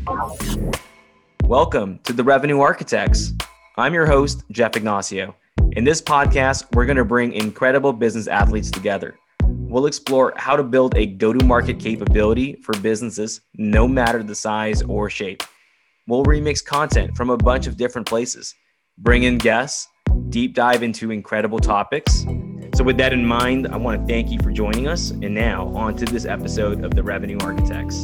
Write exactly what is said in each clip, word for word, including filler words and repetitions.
Welcome to the Revenue Architects. I'm your host, Jeff Ignacio. In this podcast, we're going to bring incredible business athletes together. We'll explore how to build a go-to-market capability for businesses, no matter the size or shape. We'll remix content from a bunch of different places, bring in guests, deep dive into incredible topics. So with that in mind, I want to thank you for joining us. And now on to this episode of the Revenue Architects.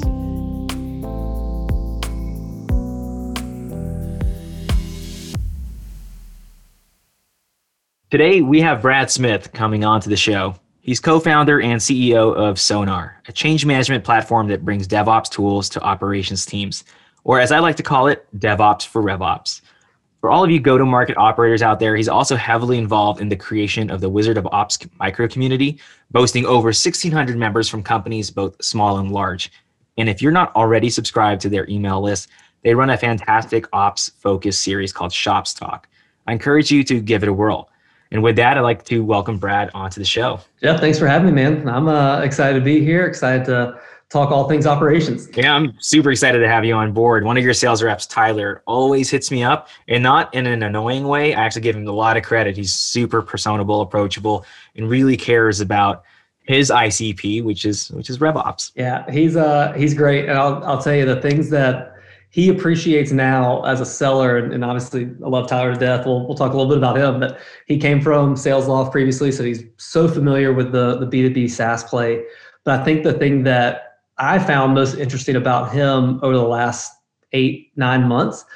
Today, we have Brad Smith coming on to the show. He's co-founder and C E O of Sonar, a change management platform that brings DevOps tools to operations teams, or as I like to call it, DevOps for RevOps. For all of you go-to-market operators out there, he's also heavily involved in the creation of the Wizard of Ops micro community, boasting over sixteen hundred members from companies both small and large. And if you're not already subscribed to their email list, they run a fantastic ops-focused series called Shops Talk. I encourage you to give it a whirl. And with that, I'd like to welcome Brad onto the show. Jeff, thanks for having me, man. I'm uh, excited to be here, excited to talk all things operations. Yeah, I'm super excited to have you on board. One of your sales reps, Tyler, always hits me up, and not in an annoying way. I actually give him a lot of credit. He's super personable, approachable, and really cares about his I C P, which is which is RevOps. Yeah, he's uh he's great, and I'll I'll tell you the things that he appreciates now as a seller, and, and obviously I love Tyler to death. We'll we'll talk a little bit about him, but he came from SalesLoft previously, so he's so familiar with the the B two B SaaS play. But I think the thing that I found most interesting about him over the last eight, nine months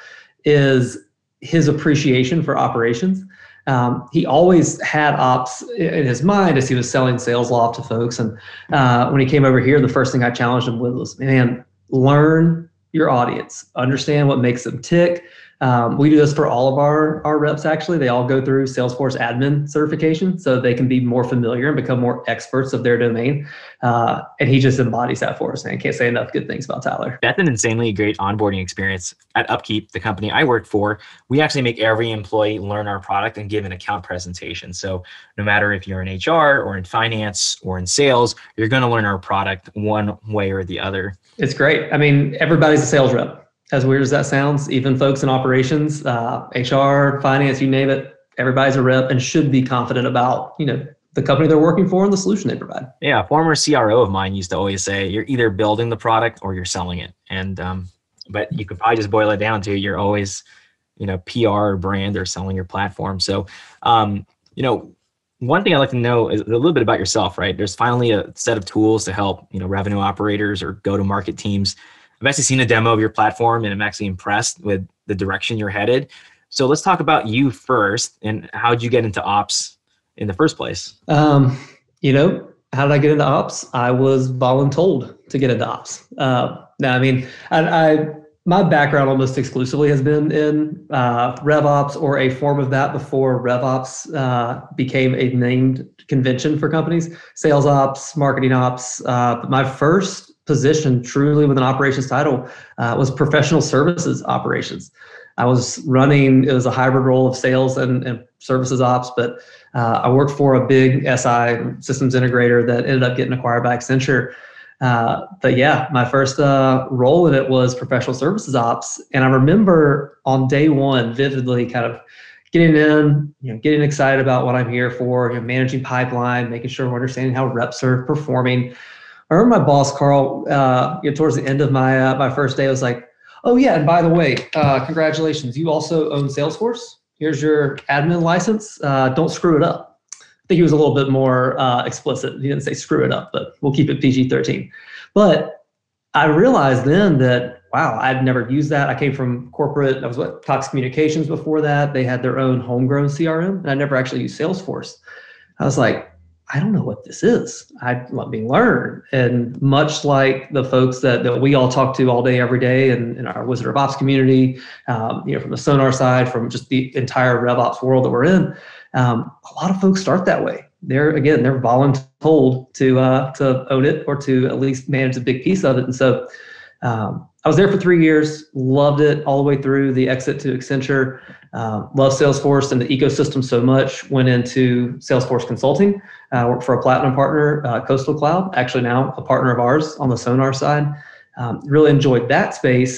is his appreciation for operations. Um, he always had ops in his mind as he was selling SalesLoft to folks. And uh, when he came over here, the first thing I challenged him with was, man, learn your audience, understand what makes them tick. Um, we do this for all of our, our reps, actually. They all go through Salesforce admin certification so they can be more familiar and become more experts of their domain. Uh, and he just embodies that for us. And I can't say enough good things about Tyler. That's an insanely great onboarding experience. At Upkeep, the company I work for, we actually make every employee learn our product and give an account presentation. So no matter if you're in H R or in finance or in sales, you're going to learn our product one way or the other. It's great. I mean, everybody's a sales rep. As weird as that sounds, even folks in operations, uh, H R, finance, you name it, everybody's a rep and should be confident about, you know, the company they're working for and the solution they provide. Yeah, a former C R O of mine used to always say, you're either building the product or you're selling it. And, um, but you could probably just boil it down to you're always, you know, P R or brand or selling your platform. So, um, you know, one thing I'd like to know is a little bit about yourself, right? There's finally a set of tools to help, you know, revenue operators or go-to-market teams. I've actually seen a demo of your platform and I'm actually impressed with the direction you're headed. So let's talk about you first and how did you get into ops in the first place? Um, you know, how did I get into ops? I was voluntold to get into ops. Uh, now, I mean, I, I my background almost exclusively has been in uh, RevOps or a form of that before RevOps uh, became a named convention for companies. Sales ops, marketing ops. Uh, my first position truly with an operations title uh, was professional services operations. I was running, it was a hybrid role of sales and, and services ops, but uh, I worked for a big S I systems integrator that ended up getting acquired by Accenture. Uh, but yeah, my first uh, role in it was professional services ops. And I remember on day one vividly kind of getting in, you know, getting excited about what I'm here for, you know, managing pipeline, making sure we're understanding how reps are performing. I remember my boss, Carl, uh, you know, towards the end of my uh, my first day, was like, oh yeah, and by the way, uh, congratulations, you also own Salesforce. Here's your admin license. Uh, don't screw it up. I think he was a little bit more uh, explicit. He didn't say screw it up, but we'll keep it P G thirteen. But I realized then that, wow, I'd never used that. I came from corporate, I was what, Cox Communications before that. They had their own homegrown C R M, and I never actually used Salesforce. I was like, I don't know what this is. I let me learn. And much like the folks that, that we all talk to all day, every day in, in our Wizard of Ops community, um, you know, from the Sonar side, from just the entire RevOps world that we're in, um, a lot of folks start that way. They're, again, they're voluntold to, uh, to own it or to at least manage a big piece of it. And so um, I was there for three years, loved it all the way through the exit to Accenture. Uh, love Salesforce and the ecosystem so much, went into Salesforce Consulting, uh, worked for a platinum partner, uh, Coastal Cloud, actually now a partner of ours on the Sonar side. Um, really enjoyed that space.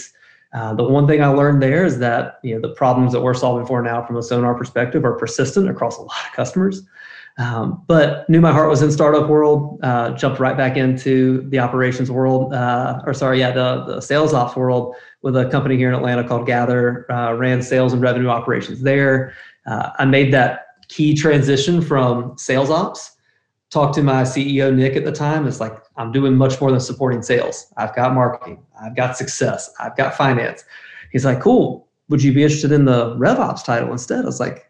Uh, the one thing I learned there is that, you know, the problems that we're solving for now from a Sonar perspective are persistent across a lot of customers. Um, but knew my heart was in startup world, uh, jumped right back into the operations world, uh, or sorry, yeah, the, the sales ops world with a company here in Atlanta called Gather, uh, ran sales and revenue operations there. Uh, I made that key transition from sales ops. Talked to my C E O, Nick, at the time. It's like, I'm doing much more than supporting sales. I've got marketing. I've got success. I've got finance. He's like, cool. Would you be interested in the RevOps title instead? I was like,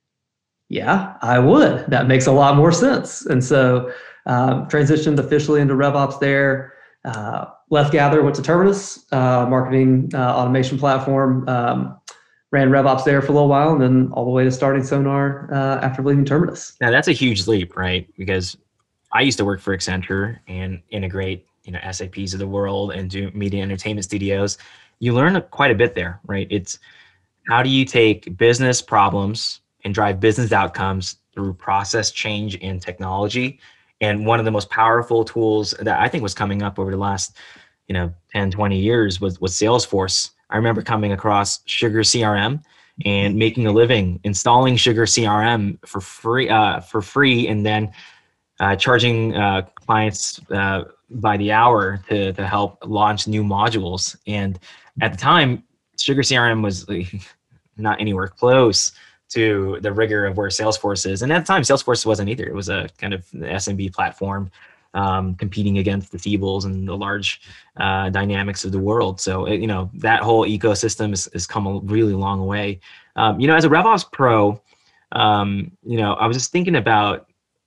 yeah, I would. That makes a lot more sense. And so um, transitioned officially into RevOps there. Uh, left Gather, went to Terminus, uh, marketing uh, automation platform. Um, ran RevOps there for a little while, and then all the way to starting Sonar uh, after leaving Terminus. Now that's a huge leap, right? Because I used to work for Accenture and integrate, you know, S A Ps of the world and do media entertainment studios. You learn quite a bit there, right? It's how do you take business problems and drive business outcomes through process change and technology. And one of the most powerful tools that I think was coming up over the last, you know, ten, twenty years was, was Salesforce. I remember coming across Sugar C R M and making a living installing Sugar C R M for free, uh, for free, and then uh, charging uh, clients uh, by the hour to to help launch new modules. And at the time, Sugar C R M was like, not anywhere close to the rigor of where Salesforce is. And at the time, Salesforce wasn't either. It was a kind of S M B platform um, competing against the Siebels and the large uh, dynamics of the world. So, it, you know, that whole ecosystem has, has come a really long way. Um, you know, as a RevOps pro, um, you know, I was just thinking about,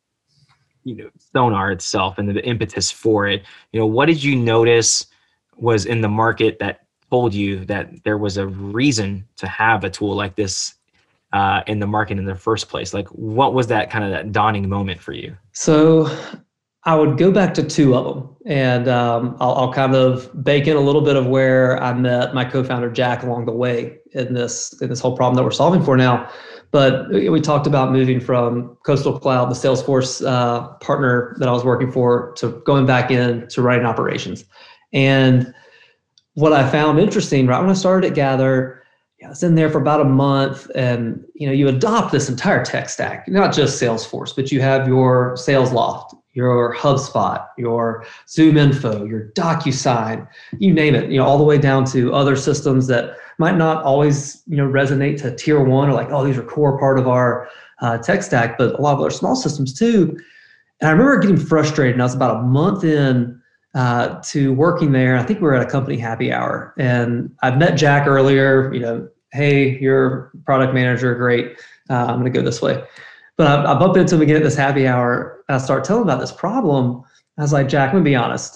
you know, Sonar itself and the, the impetus for it. You know, what did you notice was in the market that told you that there was a reason to have a tool like this uh, in the market in the first place? Like, what was that kind of that dawning moment for you? So I would go back to two of them, and um, I'll, I'll kind of bake in a little bit of where I met my co-founder Jack along the way in this in this whole problem that we're solving for now. But we talked about moving from Coastal Cloud, the Salesforce uh, partner that I was working for, to going back in to running operations. And what I found interesting, right when I started at Gather, I was in there for about a month, and you know, you adopt this entire tech stack, not just Salesforce, but you have your SalesLoft, your HubSpot, your ZoomInfo, your DocuSign, you name it, you know, all the way down to other systems that might not always, you know, resonate to tier one or like, oh, these are core part of our uh, tech stack, but a lot of other small systems too. And I remember getting frustrated, and I was about a month in uh, to working there. I think we were at a company happy hour, and I've met Jack earlier, you know, hey, you're product manager, great. Uh, I'm going to go this way. But I, I bumped into him again at this happy hour, and I started telling him about this problem. I was like, Jack, I'm going to be honest.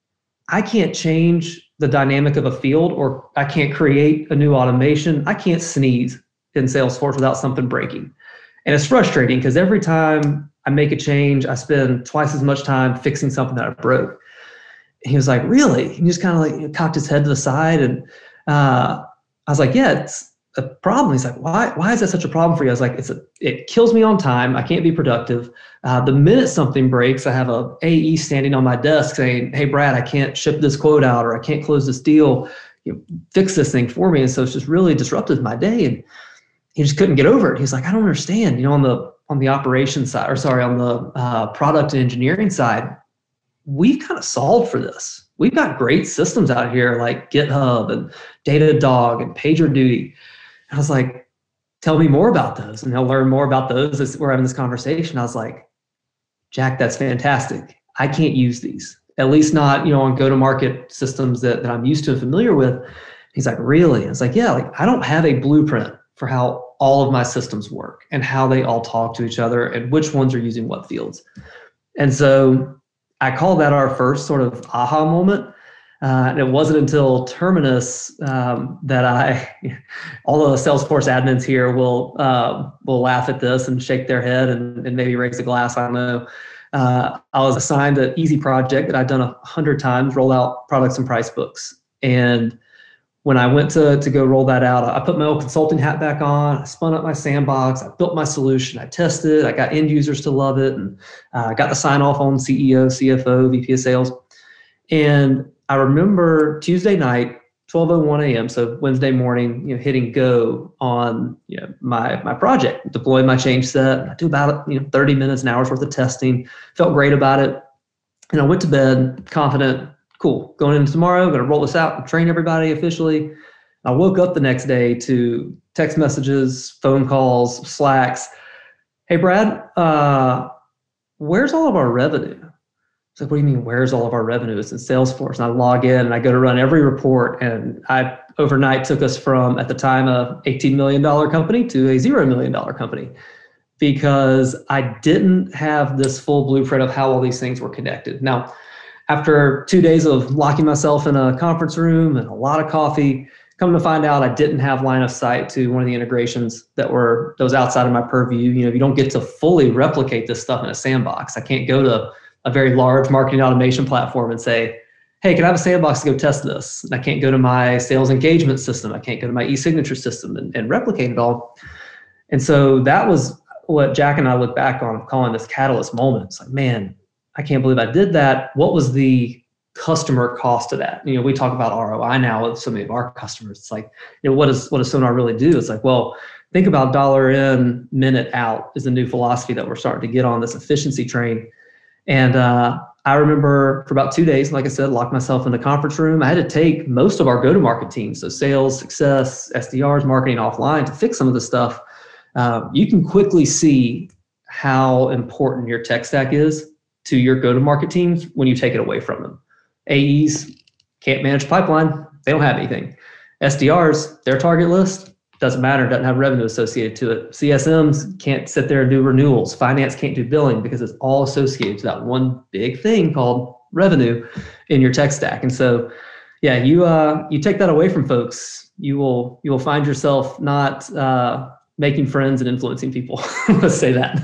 I can't change the dynamic of a field, or I can't create a new automation. I can't sneeze in Salesforce without something breaking. And it's frustrating because every time I make a change, I spend twice as much time fixing something that I broke. And he was like, really? He just kind of like you know, cocked his head to the side. And uh, I was like, yeah, it's a problem. He's like, why, why is that such a problem for you? I was like, it's a, it kills me on time. I can't be productive. Uh, the minute something breaks, I have a AE standing on my desk saying, hey, Brad, I can't ship this quote out, or I can't close this deal. You know, fix this thing for me. And so it's just really disrupted my day. And he just couldn't get over it. He's like, I don't understand, you know, on the, on the operations side, or sorry, on the uh, product and engineering side, we've kind of solved for this. We've got great systems out here like GitHub and Datadog and PagerDuty. I was like, tell me more about those, and he'll learn more about those as we're having this conversation. I was like, Jack, that's fantastic. I can't use these, at least not, you know, on go-to-market systems that, that I'm used to and familiar with. He's like, really? I was like, yeah, like I don't have a blueprint for how all of my systems work and how they all talk to each other and which ones are using what fields. And so I call that our first sort of aha moment. Uh, and it wasn't until Terminus um, that I, all the Salesforce admins here will uh, will laugh at this and shake their head and, and maybe raise a glass. I don't know. Uh, I was assigned an easy project that I'd done a hundred times, roll out products and price books. And when I went to, to go roll that out, I put my old consulting hat back on, I spun up my sandbox, I built my solution, I tested, I got end users to love it, and I uh, got the sign off on C E O, C F O, V P of sales. And I remember Tuesday night, twelve oh one a.m. So Wednesday morning, you know, hitting go on you know my my project, deploying my change set. I do about you know thirty minutes, an hour's worth of testing. Felt great about it, and I went to bed confident. Cool, going into tomorrow, going to roll this out and train everybody officially. I woke up the next day to text messages, phone calls, Slacks. Hey, Brad, uh, where's all of our revenue? It's like, what do you mean, where's all of our revenue? It's in Salesforce. And I log in and I go to run every report. And I overnight took us from, at the time, a eighteen million dollars company to a zero million dollars company because I didn't have this full blueprint of how all these things were connected. Now, after two days of locking myself in a conference room and a lot of coffee, come to find out I didn't have line of sight to one of the integrations that were that was outside of my purview. You know, you don't get to fully replicate this stuff in a sandbox. I can't go to a very large marketing automation platform and say, hey, can I have a sandbox to go test this? And I can't go to my sales engagement system. I can't go to my e-signature system and, and replicate it all. And so that was what Jack and I look back on calling this catalyst moment. It's like, man, I can't believe I did that. What was the customer cost of that? You know, we talk about R O I now with so many of our customers. It's like, you know, what does what does Sonar really do? It's like, well, think about dollar in, minute out is the new philosophy that we're starting to get on this efficiency train. And uh, I remember for about two days, like I said, locked myself in the conference room. I had to take most of our go-to-market teams, so sales, success, S D Rs, marketing offline to fix some of this stuff. Uh, you can quickly see how important your tech stack is to your go-to-market teams when you take it away from them. A Es can't manage pipeline. They don't have anything. S D Rs, their target list, doesn't matter, doesn't have revenue associated to it. C S Ms can't sit there and do renewals. Finance can't do billing because it's all associated to that one big thing called revenue in your tech stack. And so, yeah, you uh, you take that away from folks, you will you will find yourself not uh, making friends and influencing people. Let's say that.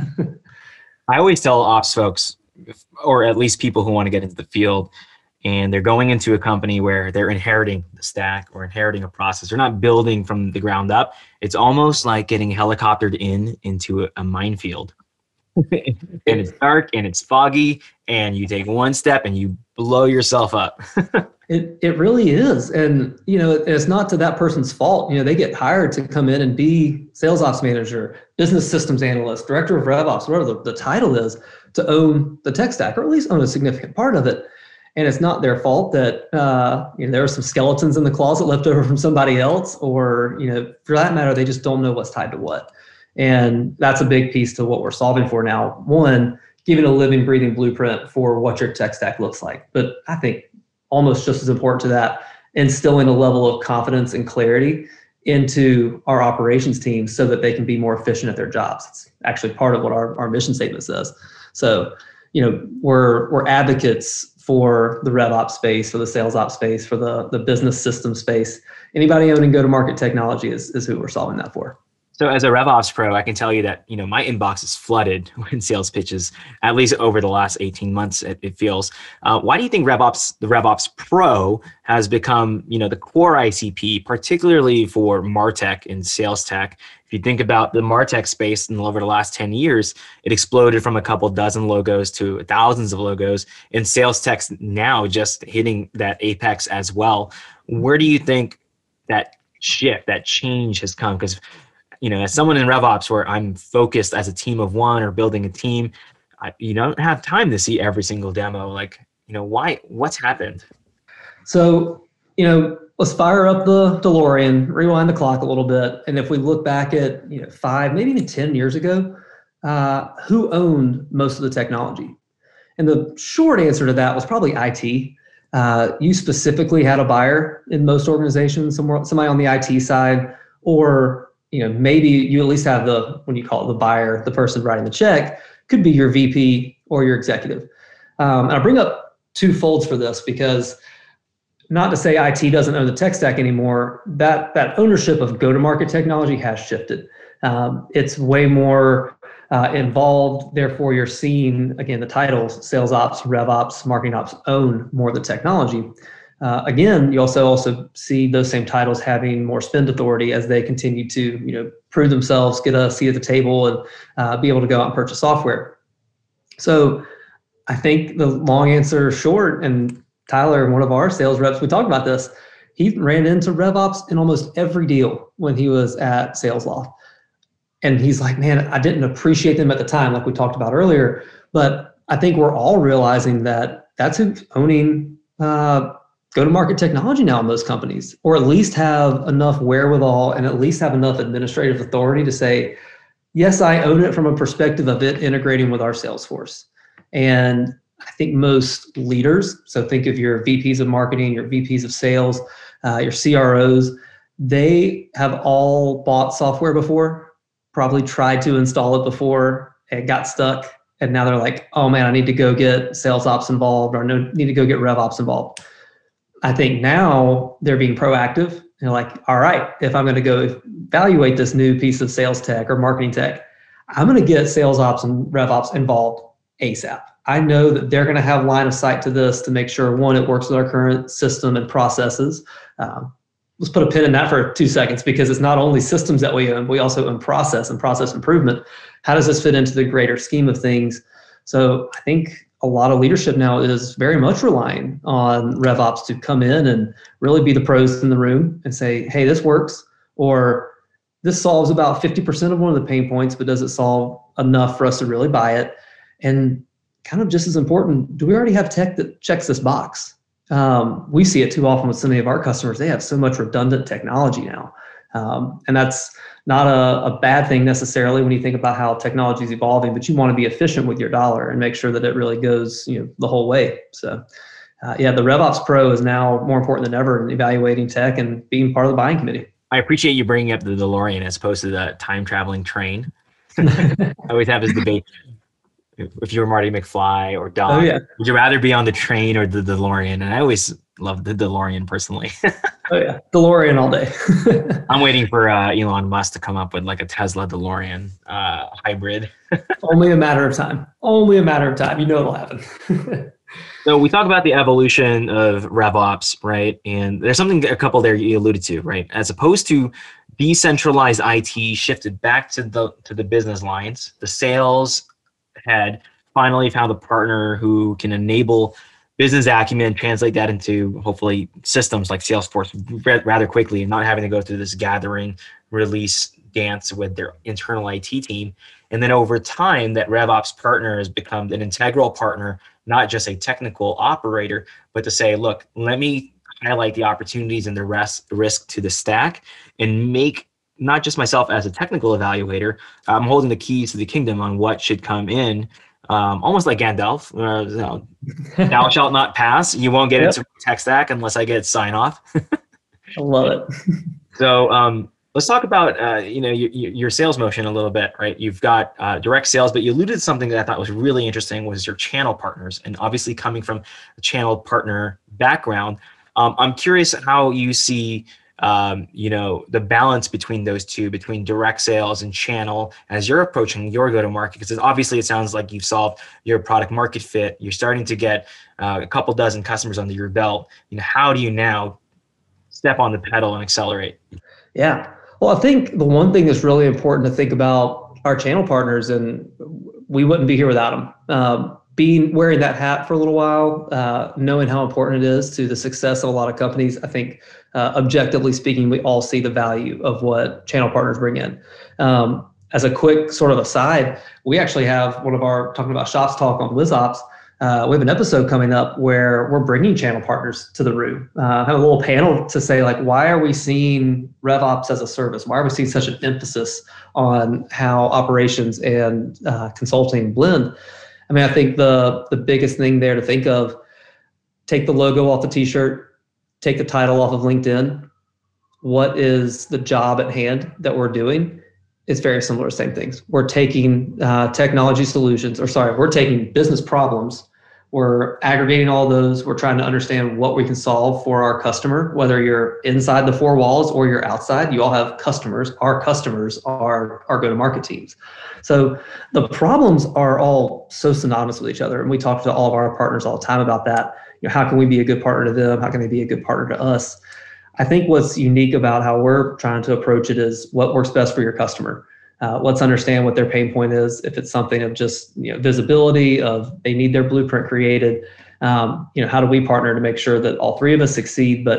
I always tell ops folks, or at least people who want to get into the field, and they're going into a company where they're inheriting the stack or inheriting a process. They're not building from the ground up. It's almost like getting helicoptered in into a, a minefield. And it's dark and it's foggy and you take one step and you blow yourself up. It it really is. And, you know, it, it's not to that person's fault. You know, they get hired to come in and be sales ops manager, business systems analyst, director of RevOps, whatever the, the title is, to own the tech stack, or at least own a significant part of it. And it's not their fault that uh, you know, there are some skeletons in the closet left over from somebody else, or, you know, for that matter, they just don't know what's tied to what. And that's a big piece to what we're solving for now. One, giving a living, breathing blueprint for what your tech stack looks like. But I think almost just as important to that, instilling a level of confidence and clarity into our operations teams so that they can be more efficient at their jobs. It's actually part of what our, our mission statement says. So, you know, we're we're advocates for the RevOps space, for the sales ops space, for the, the business system space. Anybody owning go-to-market technology is, is who we're solving that for. So as a RevOps pro, I can tell you that, you know, my inbox is flooded with sales pitches, at least over the last eighteen months, it, it feels. Uh, why do you think RevOps, the RevOps Pro has become, you know, the core I C P, particularly for MarTech and sales tech? If you think about the MarTech space in over the last ten years, it exploded from a couple dozen logos to thousands of logos, and sales tech's now just hitting that apex as well. Where do you think that shift, that change has come? Because, you know, as someone in RevOps where I'm focused as a team of one or building a team, I, you don't have time to see every single demo. Like, you know, why, what's happened? So, you know, let's fire up the DeLorean, rewind the clock a little bit. And if we look back at, you know, five, maybe even ten years ago, uh, who owned most of the technology? And the short answer to that was probably I T. Uh, you specifically had a buyer in most organizations, somewhere, somebody on the I T side, or, you know, maybe you at least have the, when you call it the buyer, the person writing the check, could be your V P or your executive. Um, and I bring up two folds for this because, not to say I T doesn't own the tech stack anymore, that that ownership of go-to-market technology has shifted. Um, it's way more uh, involved. Therefore, you're seeing, again, the titles, sales ops, rev ops, marketing ops own more of the technology. Uh, again, you also also see those same titles having more spend authority as they continue to, you know, prove themselves, get a seat at the table, and uh, be able to go out and purchase software. So I think the long answer short, and Tyler, one of our sales reps, we talked about this, he ran into RevOps in almost every deal when he was at SalesLoft. And he's like, man, I didn't appreciate them at the time, like we talked about earlier. But I think we're all realizing that that's who's owning uh, go-to-market technology now in most companies, or at least have enough wherewithal and at least have enough administrative authority to say, yes, I own it from a perspective of it integrating with our Salesforce. And I think most leaders, so think of your V Ps of marketing, your V Ps of sales, uh, your C R Os, they have all bought software before, probably tried to install it before and got stuck. And now they're like, oh man, I need to go get sales ops involved, or no, need to go get rev ops involved. I think now they're being proactive. They're like, all right, if I'm going to go evaluate this new piece of sales tech or marketing tech, I'm going to get sales ops and rev ops involved ASAP. I know that they're going to have line of sight to this to make sure, one, it works with our current system and processes. Um, let's put a pin in that for two seconds, because it's not only systems that we own, we also own process and process improvement. How does this fit into the greater scheme of things? So I think a lot of leadership now is very much relying on RevOps to come in and really be the pros in the room and say, hey, this works, or this solves about fifty percent of one of the pain points, but does it solve enough for us to really buy it? And kind of just as important, do we already have tech that checks this box? Um, we see it too often with so many of our customers. They have so much redundant technology now. Um, and that's not a, a bad thing necessarily when you think about how technology is evolving, but you want to be efficient with your dollar and make sure that it really goes, you know, the whole way. So uh, yeah, the RevOps Pro is now more important than ever in evaluating tech and being part of the buying committee. I appreciate you bringing up the DeLorean as opposed to the time traveling train. I always have this debate. If you were Marty McFly or Doc, oh, yeah. would you rather be on the train or the DeLorean? And I always loved the DeLorean personally. Oh yeah, DeLorean all day. I'm waiting for uh, Elon Musk to come up with like a Tesla DeLorean uh, hybrid. Only a matter of time. Only a matter of time. You know it'll happen. So we talk about the evolution of RevOps, right? And there's something, a couple there you alluded to, right? As opposed to decentralized I T shifted back to the to the business lines, the sales head finally found a partner who can enable business acumen, translate that into hopefully systems like Salesforce rather quickly, and not having to go through this gathering, release dance with their internal I T team. And then over time, that RevOps partner has become an integral partner, not just a technical operator, but to say, look, let me highlight the opportunities and the rest, risk to the stack and make not just myself as a technical evaluator, I'm holding the keys to the kingdom on what should come in, um, almost like Gandalf, uh, you know, thou shalt not pass. You won't get yep. into tech stack unless I get sign off. I love it. So um, let's talk about uh, you know your, your sales motion a little bit, right? You've got uh, direct sales, but you alluded to something that I thought was really interesting was your channel partners, and obviously coming from a channel partner background, um, I'm curious how you see um, you know, the balance between those two, between direct sales and channel as you're approaching your go-to-market, because obviously it sounds like you've solved your product market fit. You're starting to get uh, a couple dozen customers under your belt. You know, how do you now step on the pedal and accelerate? Yeah. Well, I think the one thing that's really important to think about our channel partners, and we wouldn't be here without them. Um, being wearing that hat for a little while, uh, knowing how important it is to the success of a lot of companies, I think uh, objectively speaking, we all see the value of what channel partners bring in. Um, as a quick sort of aside, we actually have one of our, talking about Shops Talk on WizOps, uh, we have an episode coming up where we're bringing channel partners to the room. Uh, have a little panel to say, like, why are we seeing RevOps as a service? Why are we seeing such an emphasis on how operations and uh, consulting blend? I mean, I think the the biggest thing there to think of, take the logo off the t-shirt, take the title off of LinkedIn. What is the job at hand that we're doing? It's very similar to the same things. We're taking uh, technology solutions, or sorry, we're taking business problems. We're aggregating all those. We're trying to understand what we can solve for our customer, whether you're inside the four walls or you're outside. You all have customers. Our customers are our go-to-market teams. So the problems are all so synonymous with each other. And we talk to all of our partners all the time about that. You know, how can we be a good partner to them? How can they be a good partner to us? I think what's unique about how we're trying to approach it is what works best for your customer. Uh, let's understand what their pain point is. If it's something of just, you know, visibility of they need their blueprint created, um, you know, how do we partner to make sure that all three of us succeed? But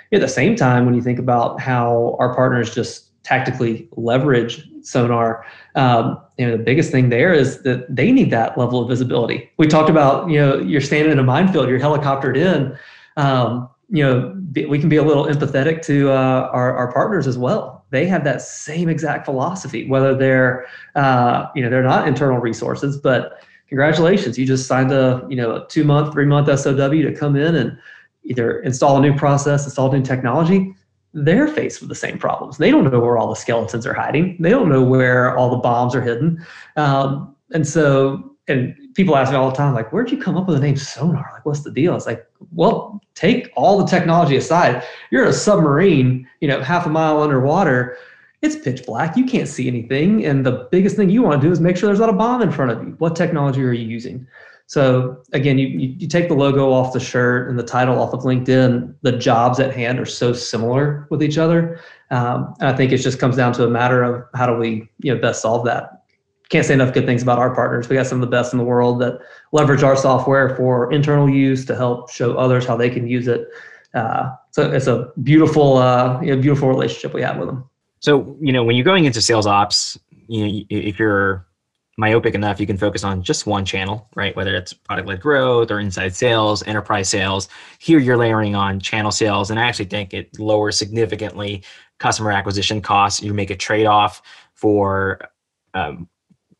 at the same time, when you think about how our partners just tactically leverage Sonar, um, you know, the biggest thing there is that they need that level of visibility. We talked about, you know, you're standing in a minefield, you're helicoptered in. Um, you know, we can be a little empathetic to uh, our, our partners as well. They have that same exact philosophy, whether they're, uh, you know, they're not internal resources, but congratulations, you just signed a, you know, a two month, three month S O W to come in and either install a new process, install new technology. They're faced with the same problems. They don't know where all the skeletons are hiding. They don't know where all the bombs are hidden. Um, and so, and people ask me all the time, like, where'd you come up with the name Sonar? Like, what's the deal? It's like, well, take all the technology aside. You're in a submarine, you know, half a mile underwater. It's pitch black. You can't see anything. And the biggest thing you want to do is make sure there's not a bomb in front of you. What technology are you using? So again, you, you, you take the logo off the shirt and the title off of LinkedIn, the jobs at hand are so similar with each other. Um, and I think it just comes down to a matter of how do we, you know, best solve that. Can't say enough good things about our partners. We got some of the best in the world that leverage our software for internal use to help show others how they can use it. Uh, so it's a beautiful, uh, you know, beautiful relationship we have with them. So, you know, when you're going into sales ops, you know, if you're myopic enough, you can focus on just one channel, right? Whether it's product-led growth or inside sales, enterprise sales. Here you're layering on channel sales, and I actually think it lowers significantly customer acquisition costs. You make a trade-off for um,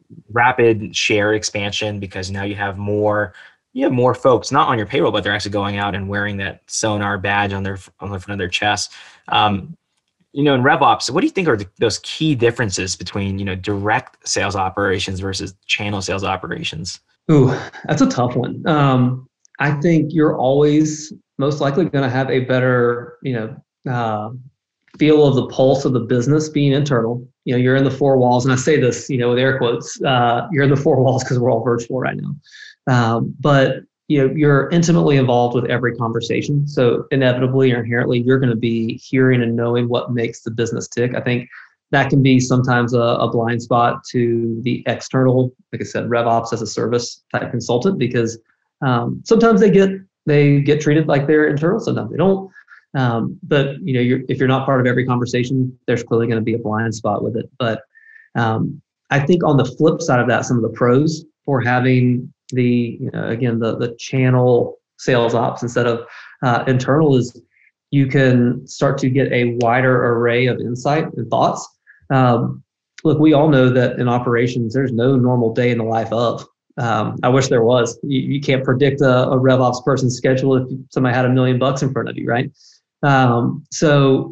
rapid share expansion because now you have more, you have more folks not on your payroll, but they're actually going out and wearing that Sonar badge on their on the front of their chest. Um, You know, in RevOps, what do you think are the, those key differences between, you know, direct sales operations versus channel sales operations? Ooh, that's a tough one. Um, I think you're always most likely going to have a better, you know, uh, feel of the pulse of the business being internal. You know, you're in the four walls, and I say this, you know, with air quotes. Uh, you're in the four walls because we're all virtual right now. Um, but you know, you're intimately involved with every conversation. So inevitably or inherently, you're going to be hearing and knowing what makes the business tick. I think that can be sometimes a, a blind spot to the external, like I said, RevOps as a service type consultant, because um, sometimes they get they get treated like they're internal, sometimes they don't. Um, but you know, you're, if you're not part of every conversation, there's clearly going to be a blind spot with it. But um, I think on the flip side of that, some of the pros for having the, you know, again, the, the channel sales ops instead of uh, internal is you can start to get a wider array of insight and thoughts. Um, look, we all know that in operations, there's no normal day in the life of. Um, I wish there was. You, you can't predict a, a RevOps person's schedule if somebody had a million bucks in front of you, right? Um, so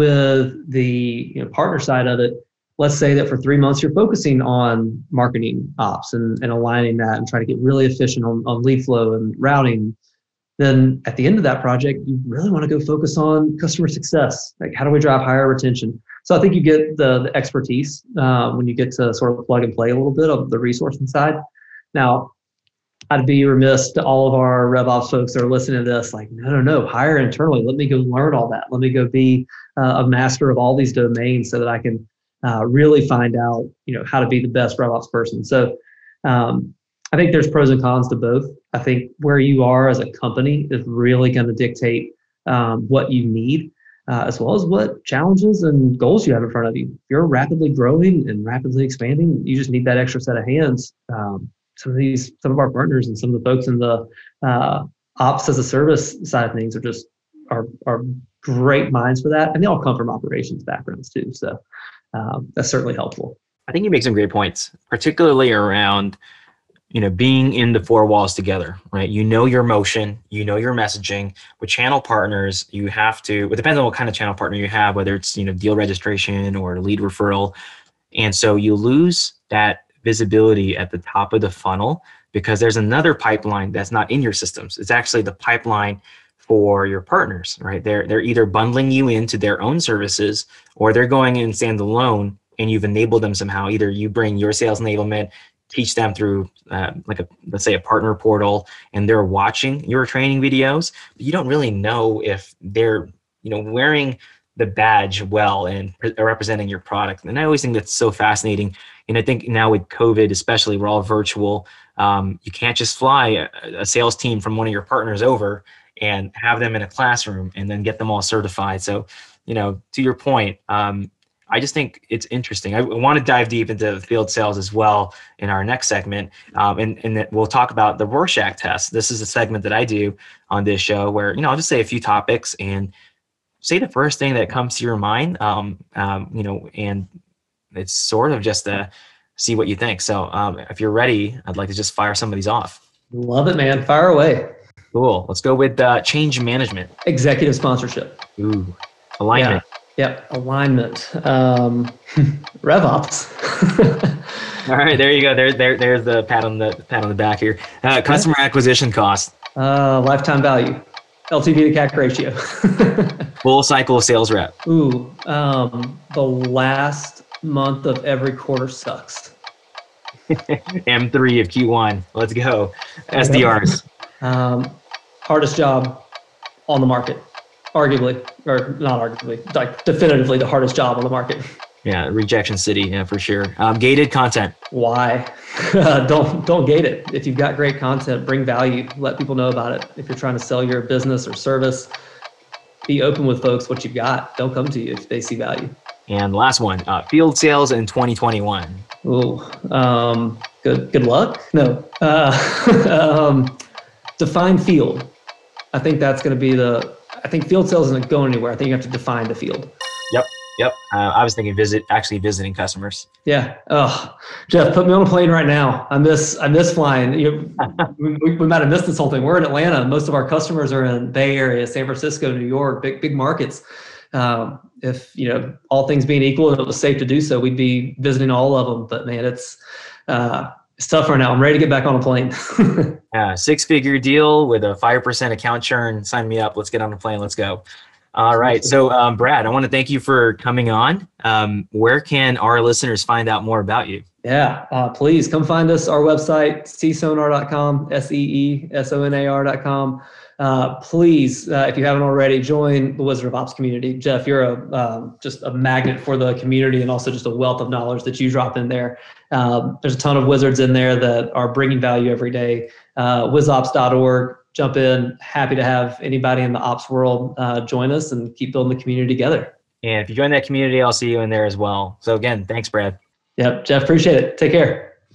with the, you know, partner side of it, let's say that for three months you're focusing on marketing ops and, and aligning that and trying to get really efficient on, on lead flow and routing. Then at the end of that project, you really want to go focus on customer success. Like, how do we drive higher retention? So I think you get the, the expertise uh, when you get to sort of plug and play a little bit of the resourcing side. Now, I'd be remiss to all of our RevOps folks that are listening to this, like, no, no, no, hire internally. Let me go learn all that. Let me go be uh, a master of all these domains so that I can uh, really find out, you know, how to be the best RevOps person. So um, I think there's pros and cons to both. I think where you are as a company is really going to dictate um, what you need, uh, as well as what challenges and goals you have in front of you. If you're rapidly growing and rapidly expanding, you just need that extra set of hands. Um, some of these, some of our partners and some of the folks in the uh, ops as a service side of things are just are are great minds for that, and they all come from operations backgrounds too. So um, that's certainly helpful. I think you make some great points, particularly around, you know, being in the four walls together, right? You know your motion, you know your messaging. With channel partners, you have to, it depends on what kind of channel partner you have, whether it's, you know, deal registration or lead referral. And so you lose that visibility at the top of the funnel because there's another pipeline that's not in your systems. It's actually the pipeline for your partners, right? They're, they're either bundling you into their own services or they're going in standalone and you've enabled them somehow. Either you bring your sales enablement, teach them through uh, like a, let's say a partner portal, and they're watching your training videos, but you don't really know if they're, you know, wearing the badge well and pre- representing your product. And I always think that's so fascinating. And I think now with COVID, especially, we're all virtual. Um, you can't just fly a, a sales team from one of your partners over and have them in a classroom and then get them all certified. So, you know, to your point, um, I just think it's interesting. I want to dive deep into field sales as well in our next segment. Um, and, and we'll talk about the Rorschach test. This is a segment that I do on this show where, you know, I'll just say a few topics and say the first thing that comes to your mind, um, um, you know, and it's sort of just to see what you think. So um, if you're ready, I'd like to just fire some of these off. Love it, man. Fire away. Cool. Let's go with uh, change management. Executive sponsorship. Ooh, alignment. Yeah. Yep, alignment. Um, RevOps. All right, there you go. There, there, there's the pat on the pat on the back here. Uh, customer acquisition cost. Uh, lifetime value. L T V to C A C ratio. Full cycle sales rep. Ooh, um, the last month of every quarter sucks. M three of Q one. Let's go. S D Rs. Um, hardest job on the market. Arguably, or not arguably, like definitively the hardest job on the market. Yeah, rejection city, yeah, for sure. Um, gated content. Why? don't don't gate it. If you've got great content, bring value. Let people know about it. If you're trying to sell your business or service, be open with folks what you've got. They'll come to you if they see value. And last one, uh, field sales in twenty twenty-one. Ooh, um, good good luck. No, uh, um, define field. I think that's going to be the. I think field sales isn't going anywhere. I think you have to define the field. Yep. Yep. Uh, I was thinking visit, actually visiting customers. Yeah. Oh, Jeff, put me on a plane right now. I miss, I miss flying. You know, we, we might have missed this whole thing. We're in Atlanta. Most of our customers are in Bay Area, San Francisco, New York, big, big markets. Um, if, you know, all things being equal and it was safe to do so, we'd be visiting all of them. But man, it's, uh, it's tough right now. I'm ready to get back on a plane. Yeah, six-figure deal with a five percent account churn. Sign me up. Let's get on a plane. Let's go. All right. So, um, Brad, I want to thank you for coming on. Um, where can our listeners find out more about you? Yeah, uh, please come find us. Our website, see sonar dot com, S E E S O N A R dot com. Uh, please, uh, if you haven't already, join the Wizard of Ops community. Jeff, you're a um, just a magnet for the community and also just a wealth of knowledge that you drop in there. Um, there's a ton of wizards in there that are bringing value every day. Uh, wiz ops dot org, jump in. Happy to have anybody in the ops world uh, join us and keep building the community together. And if you join that community, I'll see you in there as well. So again, thanks, Brad. Yep, Jeff, appreciate it. Take care.